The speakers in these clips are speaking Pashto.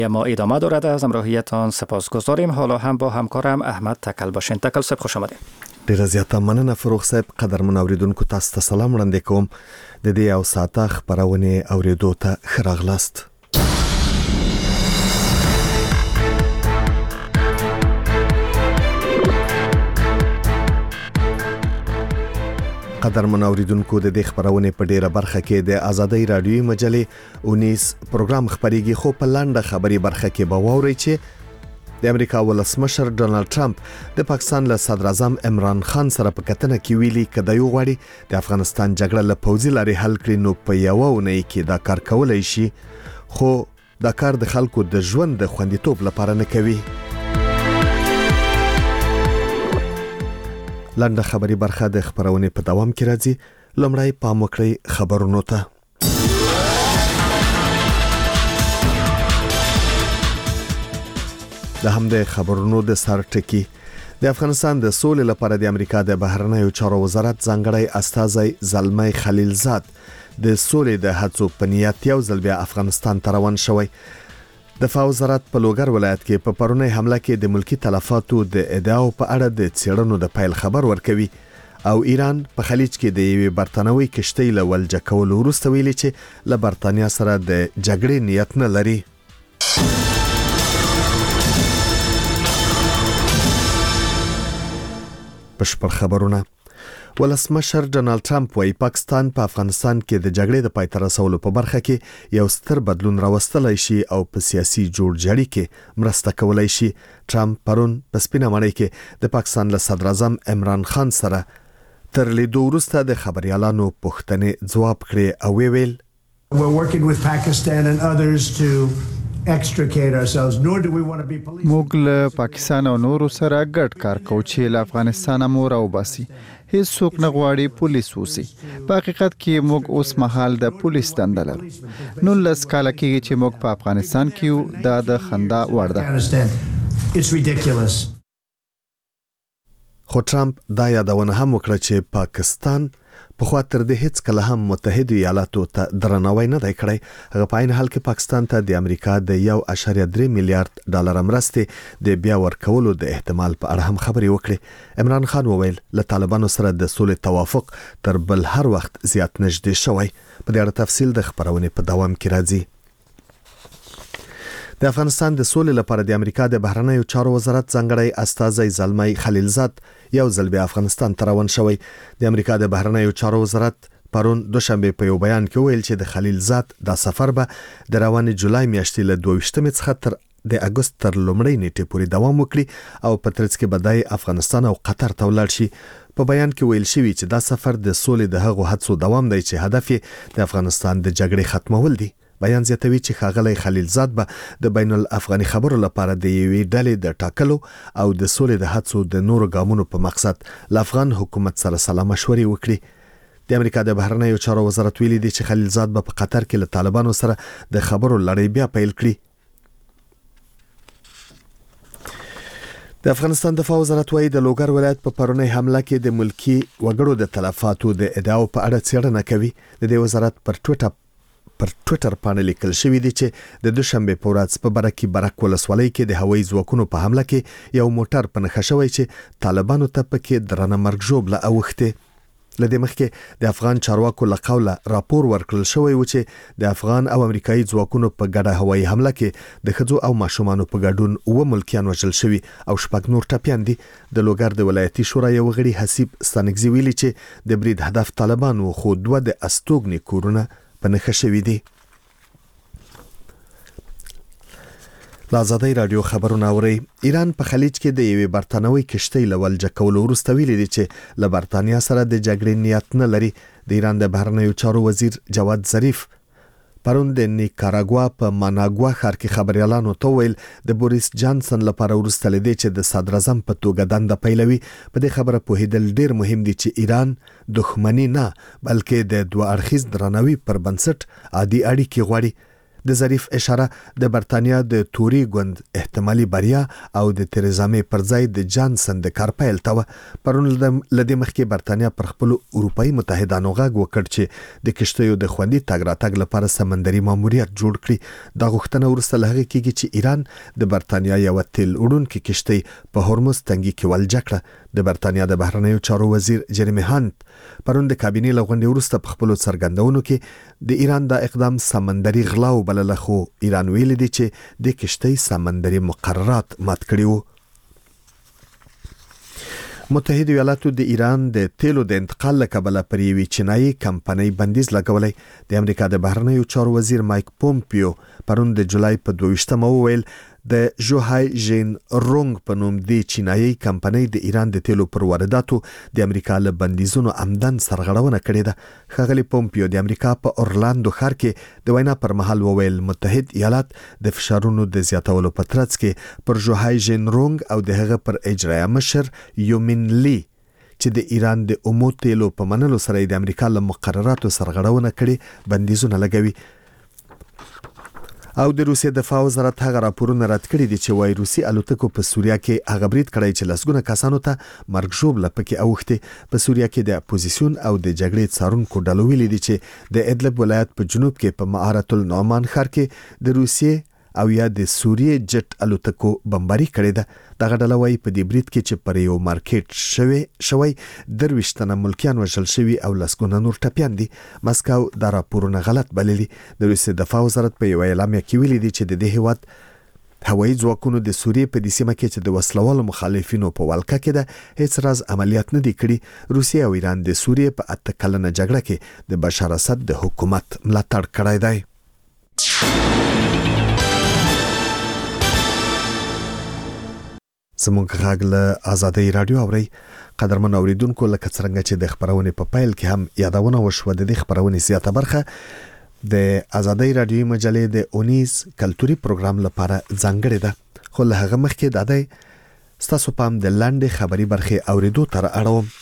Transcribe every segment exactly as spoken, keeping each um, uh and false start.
ما ادامه دارد. از همراهیتان سپاسگزاریم. حالا هم با همکارم احمد تکل باشین. تکل صاحب خوش آمدید. ډیره زیاته مننه فروغ صاحب. قدرمن اوریدونکو تاسو ته سلام وړاندې کوم. د دې یو ساعته خبرونه اوریدو ته ښه راغلاست. قدرمن اوریدونکو د دې خبرونه په ډیره برخه کې د آزادۍ رادیوي مجلې اونیس پروګرام خبريږي، خو په لنډه خبري برخه کې به واورئ چې د امریکا ولسمشر ډونالد ټرمپ د پاکستان له صدر اعظم عمران خان سره په کتنه کې ویلي کده یو غواړي د افغانستان جګړه له پوځي لارې حل کړي نو په یو اونۍ کې دا کار کولای شي، خو دا کار د خلکو د ژوند د خوندیتوب لپاره نه کوي. لنډه خبري برخه د خبرونه په دوام کې راځي. لومړی پام وکړئ خبرونو ته. د همدې خبرونو د سر ټکی د افغانستان د سولې لپاره د امریکا د بهرنیو چارو وزارت ځانګړی استازی زلمی خلیلزاد د سولې د هڅو په نیت یو ځل بیا افغانستان ته روان شوی. د دفاع وزارت په لوګر ولایت کې په پرونی حمله کې د ملکی تلفاتو د ادعاو په اړه د څېړنو د پیل خبر ورکوي او ایران په خلیج کې د یوې برتانوي کشتۍ له ولجه کولو وروسته ویلي چې له برتانیا سره د جګړې نیت نه لري. بشپړ خبرونه. ولسمشر ډونالد ټرمپ وايي پاکستان په افغانستان کې د جګړې د پای ته رسولو په برخه کې یو ستر بدلون راوستلای شي او په سیاسي جوړجاړي کې مرسته کولای شي. ټرمپ پرون په سپینه مړی کې د پاکستان له صدر اعظم عمران خان سره تر لیدو وروسته د خبريالانو پوښتنې ځواب کړې او ویل We're working with Pakistan and others to extricate ourselves, nor do we want to be police. موږ له پاکستان او نورو سره ګډ کار کوو چې له افغانستان مور او باسي. هیڅ څوک نه غواړي پولیس وسی. په حقیقت کې موږ اوس مهال د پولیس دنده لرو. نو لس کاله کې چې موږ په افغانستان کې یو دا د خندا وړ ده. It's ridiculous. خو ټرمپ دا یادونه هم وکړه چې پاکستان په خاطر د هیڅ کله هم متحده ایالاتو ته درناوی نه دی کړی. هغه په عین حال کې پاکستان ته د امریکا د یو اشاریه درې میلیارډ ډالر مرستې د بیا ورکولو د احتمال په اړه هم خبرې وکړي. عمران خان وویل له طالبانو سره د سولې توافق تر بل هر وخت زیات نږدې شوی. په دې اړه تفصیل د خبرونه په دوام کې راځي. د افغانستان د سولې لپاره د امریکا د بهرنیو چارو وزارت ځانګړی استازی زلمی خلیلزاد یو ځل بیا افغانستان ته روان شوی. د امریکا د بهرنیو چارو وزارت پرون دوشنبه په یو بیان کې ویل چې د خلیلزاد دا سفر به د روانې جولای میاشتې له دوه ویشتمې څخه تر د اگست تر لومړۍ نیټې پورې دوام وکړي او په ترڅ کې به د افغانستان او قطر ته ولاړ شي. په بیان کې ویل شوی چې دا سفر د سولې د هغو هڅو دوام دی چې هدف یې د افغانستان د جګړې ختمول دي. بیان زیاتوي چې ښاغلی خلیلزاد به د بین الافغاني خبرو لپاره د یوې ډلې د ټاکلو او د سولې د هڅو د نورو ګامونو په مقصد له افغان حکومت سره سلا مشورې وکړي. د امریکا د بهرنیو چارو وزارت ویلي دی چې خلیلزاد به په قطر کې له طالبانو سره د خبرو لړۍ بیا پیل کړي. د افغانستان دفاع وزارت وايي د لوګر ولایت په پرونی حمله کې د ملکی وګړو د تلفاتو د ادعاو په اړه څېړنه کوي. د دې وزارت پر ټویټر پر ټویټر باندې لیکل شوی دی چې د دوشنبه په ورځ په برکي برک ولسوالۍ کې د هوایي ځواکونو په حمله کې یو موټر په نښه شوی چې طالبانو ته پکې درنه مرګ ژوبله اوښته. لدې مخکې د افغان چارواکو له قوله راپور ورکړل شوی و چې د افغان او امریکایي ځواکونو په ګډه هوایي حمله کې د ښځو او ماشومانو په ګډون اوه ملکیان وژل شوي او شپږ نور ټپیان دي. د لوګر د ولایتي شورا یو غړي حسیب ستانکزي ویلي چې د برید هدف طالبان و، خو دوه د استوګنې کورونه په نښه شوي دي. له آزادۍ رادیو خبرونه اورئ. ایران په خلیج کې د یوې برتانوي کشتۍ له ولجه کولو وروسته ویلي دی چې له برتانیا سره د جګړې نیت نه لري. د ایران د بهرنیو چارو وزیر جواد ظریف پرون د نیکاراګوا په ماناګوا ښار کې خبريالانو ته ویل د بوریس جانسن لپاره وروسته لیدي چې د صدر اعظم په توګه دنده پیلوي. په دې خبره پوهیدل ډیر مهم دي چې ایران دښمنی نه بلکې د دوه اړخیز درناوي پر بنسټ عادي اړیکې غواړي. د ظریف اشاره د برتانیا د توري ګوند احتمالي بریا او د تریزا مې پر ځای د جانسن د کار پیل ته پرون لدې مخکې برتانیا پر خپل اروپאי متحدانو غږ وکړ چې د کشتیو د خوندي تګ راتګ لپاره سمندري ماموریت جوړ کړي. دا غوښتنه ورسته له هغه کېږي چې ایران د برتانیا یو تیل وړونکې کشتۍ په هرمز تنګي کې ولجه کړه. د برتانیا د بهرنیو چارو وزیر جریمی هانت پرون د کابینې له غونډې وروسته په خپلو څرګندونو کې د ایران د اقدام سمندري غلاو بلله، خو ایران ویلي دی چې د کشتۍ سمندري مقررات مات کړي وو. متحده ایالاتو د ایران د تیلو د انتقال له کبله پر یوې چینایي کمپنۍ بندیز لګولی. د امریکا د بهرنیو چارو وزیر مایک پومپیو پرون د جولای په دوه ویشتمه وویل د ژوهای ژین رونګ په نوم د چینایي کمپنۍ د ایران د تیلو پر وارداتو د امریکا له بندیزونو عمدن سرغړونه کړې ده. ښاغلي پومپیو د امریکا په اورلاندو ښار کې د وینا پر مهال وویل متحد ایالات د فشارونو د زیاتولو په ترڅ کې پر ژوهای ژین رونګ او د هغه پر اجرایه مشر یومین لی چې د ایران د اومو تیلو په منلو سره د امریکا له مقرراتو سرغړونه کړي بندیزونه لګوي. او د روسیې دفاع وزارت هغه راپورونه رد کړي دي چې وايي روسي الوتکو په سوریا کې هغه برید کړی چې لسګونه کسانو ته مرګ ژوبله پکې اوښتې. په سوریا کې د اپوزیسیون او د جګړې څارونکو ډلو ویلي دي چې د ادلب ولایت په جنوب کې په معارة النعمان ښار کې د روسیې او یا د سوریې جټ الوتکو بمباري کړې ده. دغه ډله وايي په دې برید کې چې پر یو مارکیټ شوی شوی درویشت تنه ملکیان وژل شوي او لسګونه نور ټپیان دي. مسکو دا راپورونه غلط بللي. د روسیې دفاع وزارت په یو اعلامیه کې ویلي دي چې د دې هیواد هوایي ځواکونو د سوریې په دې سیمه کې چې د وسلوالو مخالفینو په ولکه کې ده هیڅ راز عملیات نه دي کړي. روسیې او ایران د سوریې په اته کلنه جګړه کې د بشار اسد د حکومت ملاتړ کړی دی. زموږ غږ له آزادۍ رادیو اوري. قدرمن اوریدونکو، لکه څنګه چې د خبرونې په پیل کې هم یادونه وشوه، د دې خبرونې زیاته برخه د آزادۍ رادیو مجلې د اونیز کلتوري پروګرام لپاره ځانګړې ده. خو له هغه مخکې د دې ستاسو پام د لاندې خبري برخه اوریدو تر اړوم.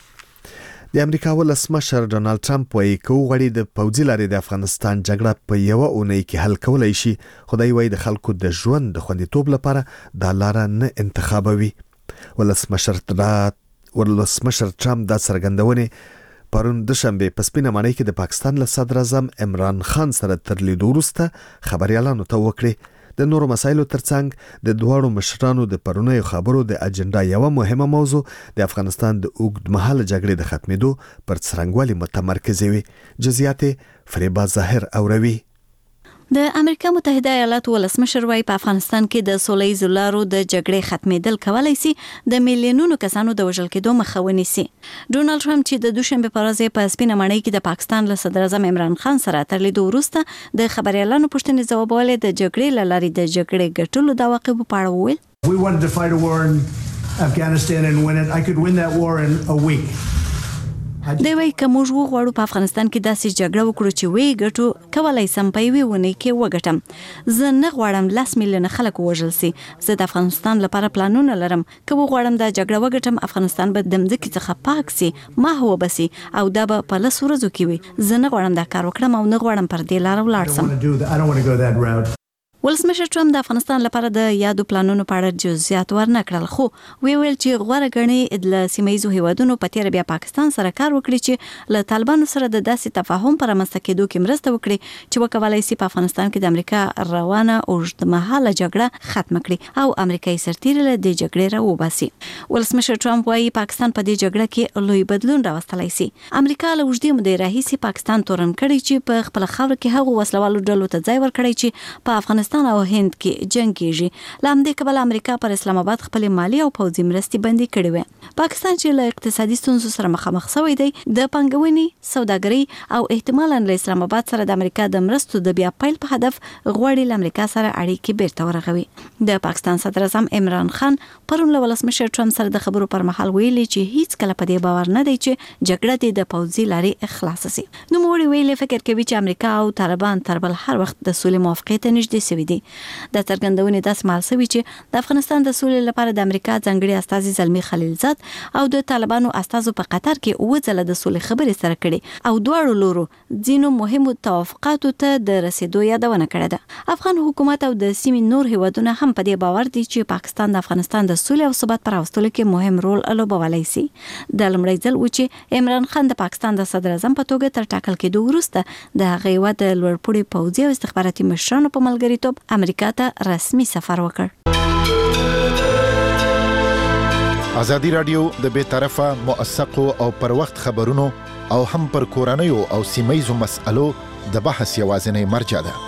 د امریکا ولسمشر ډونالد ټرمپ وايي کوم غړي د پوځي لارې د افغانستان جګړه په یو اونۍ کې حل کولای شي. خدای وايي د خلکو د ژوند د خوندیتوب لپاره دا لار نه انتخابوي. ولسمشر ولسمشر ټرمپ دا څرګندونه پرون د شنبه په سپینه ماڼۍ کې د پاکستان له صدر اعظم عمران خان سره تر لیدو وروسته خبريالانو ته وکړي. د نورو مسایلو ترڅنګ د دوړو مشرانو د پرونیو خبرو د اجنډا یو مهمه موضوع د افغانستان د اوږدمهاله جګړې د ختمېدو پر څرنګوالي متمرکز وي. جزئیات فریبا ظاهر اوروي. د امریکا متحده ایالاتو ولسمشر وايي په افغانستان کې د سولهییزو لارو د جګړې ختمېدل کولای شي د میلیونونو کسانو د وژل کېدو مخه ونیسي. ډونالد ټرمپ چې د دوشنبه په ورځ په سپینه ماڼۍ کې د پاکستان له صدر اعظم عمران خان سره تر لیدو وروسته د خبريالانو پوښتنې ځواب ورکړ د جګړې له لارې د جګړې ګټلو د عواقبو په اړه وویل. We wanted to fight a war in Afghanistan and win it. I could win that war in a week. دی وای کوم غوړو په افغانستان کې داسې جګړه وکړو چې وی ګټو کولای سم په وی ونی کې وګټم. زه نه غواړم لاس میلیونه خلک وژل سي. زه د افغانستان لپاره پلانونه لرم. کوم غواړم دا جګړه وګټم افغانستان به د مځکې څخه پاک سي، ما هو بسي او دا به په لس ورځو کې وي. زه نه غواړم دا کار وکړم او نه غواړم پر دې لار ولاړ سم. ولسمشر ټرمپ د افغانستان لپاره د یادو پلانونو په اړه جزئیات ورنکړل، خو وی ویل چې غوړه غني د سیمایي هیوادونو په تیر بیا پاکستان سره کار وکړي چې له طالبانو سره د داسې تفاهم پر رامنځته کېدو کې مرسته وکړي چې وکولای شي په افغانستان کې د امریکا روانه اوږدمهاله جګړه ختم کړي او امریکایي سرتیري له دې جګړې راوباسي. ولسمشر ټرمپ وايي پاکستان په دې جګړه کې لوی بدلون راوستلای شي. امریکا له اوږدې مودې راهیسې پاکستان تورن کړي چې په خپل خاور کې هغه وسلوالو ډلو ته ځای ورکړي چې په افغانستان او هند کې جنگ کیږي. لامدې کبل امریکا پر اسلام آباد خپل مالی او پوځي مرستې بندي کړې وې. پاکستان چې له اقتصادي ستونزو سره مخامخ شوی دی، د پنګونې، سوداګرۍ او احتمالاً له اسلام آباد سره د امریکا د مرستو د بیا پیل په هدف غوړي له امریکا سره اړیکې بیرته ورغوي. د پاکستان صدر اعظم عمران خان پرون له ولسمشر ټرمپ سره د خبرو پر مهال ویلي چې هیڅ کله په دې باور نه دی چې جګړه د پوځي لارې خلاص شي. نو موږ ویلي فکر کوي چې امریکا او طالبان تر بل هر وخت د سولې موافقې ته نږدې شوي شوې دي. د څرګندونې داس مال سوي چې د افغانستان د سولې لپاره د امریکا ځانګړي استازي زلمی خلیلزاد او د طالبانو استازو په قطر کې اوه ځله د سولې خبرې سره کړي او دواړو لورو ځینو مهمو توافقاتو ته د رسیدو یادونه کړې ده. افغان حکومت او د سیمې نور هیوادونه هم په دې باور دي چې پاکستان د افغانستان د سولې او ثبات پر راوستلو کې مهم رول لوبولی سي. د لومړي ځل و چې عمران خان د پاکستان د صدر اعظم په توګه تر ټاکل کېدو وروسته د هغې هیواد د لوړپوړي پوځي او استخباراتي مشرانو په ملګریتوب امریکا ته رسمي سفر وکړ. ازادي رادیو د بې طرفه موثقو او پر وخت خبرونو او هم پر کورنیو او سیمه‌یزو مسألو د بحث یوازینی مرجع ده.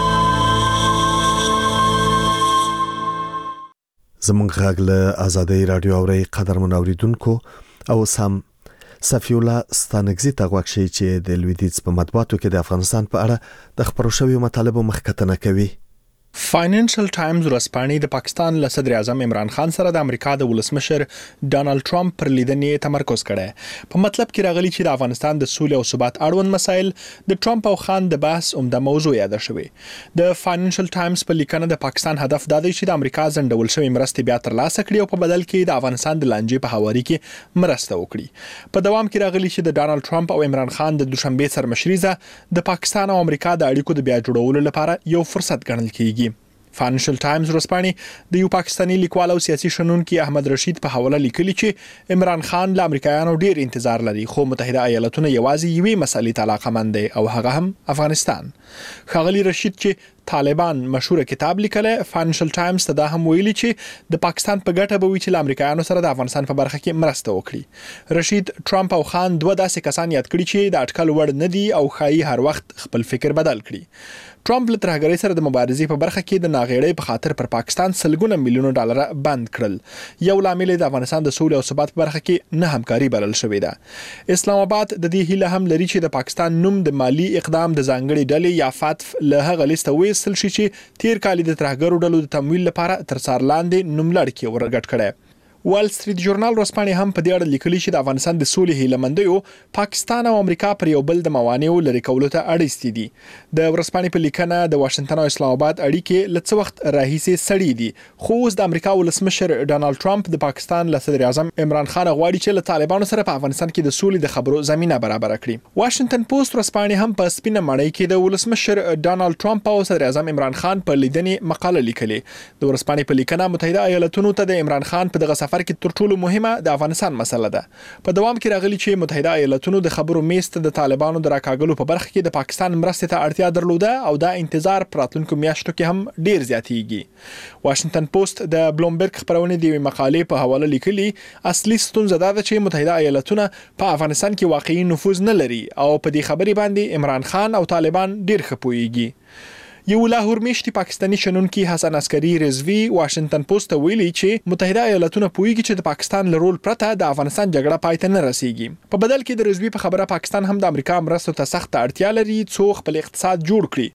زمونږ غږ له ازادي رادیو اوري قدرمن اوریدونکو او سم صفی الله ستانګزي ته غوښشي چې د لویدیز په مطبوعاتو کې د افغانستان په اړه د خبرو شویو مطالبو مخکتنه کوي. فاینانشل ټایمز ورځپاڼې د پاکستان له صدر اعظم عمران خان سره د امریکا د ولسمشر ډانلډ ټرمپ پر لیدنې تمرکز کړی. په مطلب کې راغلي چې د افغانستان د سولې او ثبات اړوند مسایل د ټرمپ او خان د بحث عمده موضوع یاد شوې. د فاینانشل ټایمز په لیکنه د پاکستان هدف دا دی چې د امریکا ځنډول شوی مرستې بیا ترلاسه کړي او په بدل کې د افغانستان د لانجې په هواري کې مرسته وکړي. په دوام کې راغلي چې د ډانلډ ټرمپ او عمران خان د دوشنبه سرمشريزه د پاکستان او امریکا د اړیکو د بیا جوړولو لپاره یو فرصت ګڼل کیږي. فاینانشل ټایمز ورځپاڼې د یو پاکستانی لیکوال او سیاسي شنونکي احمد رشید په حواله لیکلي چې عمران خان له امریکایانو ډیر انتظار لري خو متحده ایالاتونه یوازې یوې مسلې ته علاقمند دي او هغه هم افغانستان. ښاغلي رشید چې طالبان مشهور کتاب لیکلی فاینانشل ټایمز ته دا هم ویلي چې د پاکستان په ګټه به وي چې له امریکایانو سره د افغانستان په برخه کې مرسته وکړي. رشید ټرمپ او خان دوه داسې کسان یاد کړي چې د اټکل وړ نه دي او ښایي هر وخت خپل فکر بدل کړي. ټرمپ له ترهګرۍ سره د مبارزې په برخه کې د ناغېړۍ په خاطر پر پاکستان سلګونه میلیونه ډالر بند کړل. یو لامل د افغانستان د سولې او ثبات په برخه کې نه همکاري بلل شوې ده. اسلام آباد د دې هیله هم لري چې د پاکستان نوم د مالی اقدام د ځانګړي ډلې یا فاتف له هغه لیسته وېستل شي چې تیر کال د ترهګرو ډلو د تمویل لپاره تر څار لاندې نوملړ کې ورګټ کړي. وال سټریټ جورنال ورځپاڼې هم په دې اړه لیکلي چې د افغانستان د سولې هیلهمندیو پاکستان او امریکا پر یو بل د موانعو لري کولو ته اړیستي دي. د ورځپاڼې په لیکنه د واشنگټن او اسلام آباد اړیکې لڅ وخت راهیسې سړې دي خو اوس د امریکا ولسمشر ډانلډ ټرمپ د پاکستان له صدر اعظم عمران خان غواړي چې له طالبانو سره په افغانستان کې د سولې د خبرو زمينه برابر کړي. واشنگټن پوسټ ورځپاڼې هم په سپینه مړۍ کې د ولسمشر ډانلډ ټرمپ او صدر اعظم عمران خان په لیدنې مقاله لیکلې. د ورځپاڼې په لیکنه متحده ایالاتونو ته د عمران خان په دغه سفر کې تر ټولو مهمه د افغانستان مسله ده. په دوام کې راغلي چې متحده ایالاتونو د خبرو میست د طالبانو د راکاګلو په برخه کې د پاکستان مرستې ته اړتیا درلوده او دا انتظار پراتلونکو میاشتو کې هم ډیر زیاتېږي. واشنگټن پوسټ د بلومبرګ خبرونه دی مقالې په حواله لیکلي اصلي ستونزه دا ده چې متحده ایالاتونه په افغانستان کې واقعي نفوذ نه لري او په دې خبرې باندې عمران خان او طالبان ډیر خپويږي. یو لاهور میشتي پاکستانی شنونکي حسن عسکری رضوی واشنگټن پوسټ ته ویلي چې متحده ایالاتونه پوهیږي چې د پاکستان له رول پرته د افغانستان جګړه پای ته نه رسیږي. په بدل کې د رضوی په خبره پاکستان هم د امریکا مرستو ته سخت اړتیا لري څو خپل اقتصاد جوړ کړي.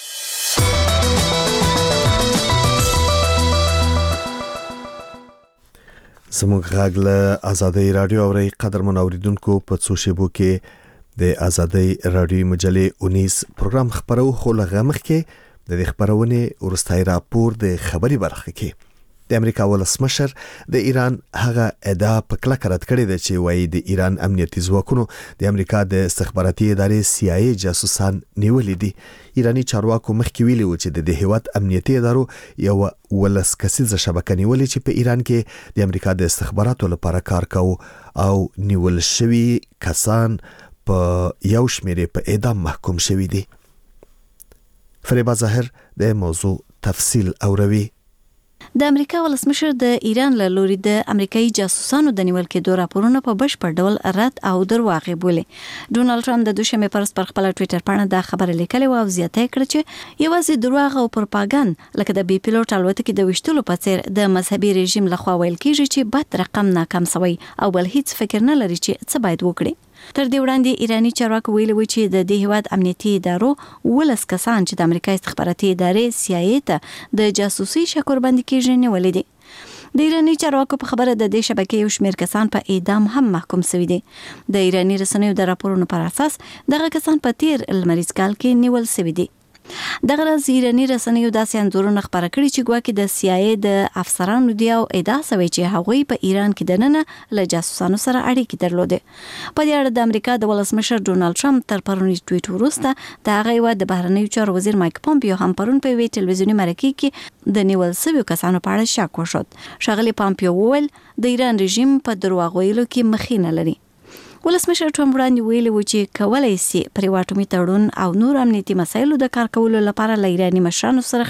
زموږ غږ له ازادي رادیو اوري قدرمن اوریدونکو په څو شیبو کې د ازادي رادیو مجلې اونیس پروګرام خبرو خو لغه مخ کې د دې خبرونه ورستای راپور د خبري برخه کې د امریکا ولسمشر د ایران هغه ادعا په کلک رد کړې ده چې وایي د ایران امنیتي ځواکونو د امریکا د استخباراتي ادارې سی آی ای جاسوسان نیولې دي. ایرانی چارواکو مخکې ویلي و چې د دې هیواد امنیتي ادارو یو ولس کسیزه شبکه نیولې چې په ایران کې د امریکا د استخباراتو لپاره کار کوي او نیول شوی کسان په یو شمېر په اعدام محکوم شوی دي. فریبا ظاهر د موضوع تفصیل اوروي. د امریکا ولسمشر د ایران له لوري د امریکایي جاسوسانو د نیول کېدو راپورونه په بشپړ ډول رد او درواغ بولي. ډونالد ټرمپ د دوشنبه پر ورځ پر خپل ټوئیټر باندې دا خبره لیکلې او زیاته کړه چې یوازې درواغ او پروپاګاندا لکه د بي پیلوټ الوتکې د وشتلو په څیر د مذهبي رژیم لخوا ویل کیږي چې بد رقم ناکام شوی او بل هیڅ فکر نه لري چې څه باید وکړي. تر دې وړاندې ایرانی چارواکو ویلي و چې د دې هیواد امنیتي ادارو ولس کسان چې د امریکا استخباراتي ادارې سی آی ای ته د جاسوسي شکر باندې کېږي نیولې دي. د ایرانی چارواکو په خبره د دې شبکې یو شمېر کسان په اعدام هم محکوم شوي دي. د ایرانی رسنیو د راپورونو پر اساس دغه کسان په تیر لمریز کال کې نیول شوي دي. دغه ورځ ایراني رسنیو داسې انځورونه خپاره کړي چې ګواکې د سی آی ای د افسرانو دی او ادعا شوی چې هغوی په ایران کې دننه له جاسوسانو سره اړیکې درلودې. په دې اړه د امریکا د ولسمشر ډونالد ټرمپ تر پرونی ټویټ وروسته د هغه هیواد د بهرنیو چارو وزیر مایک پومپیو هم پرون په وی ټلویزیوني مرکه کې د نیول شویو کسانو په اړه شک وشود. ښاغلي پومپیو وویل د ایران رژیم په دروغ ویلو کې مخینه لري. ولسمشر ټرمپ وړاندې ویلي و چې کولای شي پر اټومي تړون او نور امنیتي مسایلو د کار کولو لپاره له ایراني مشرانو سره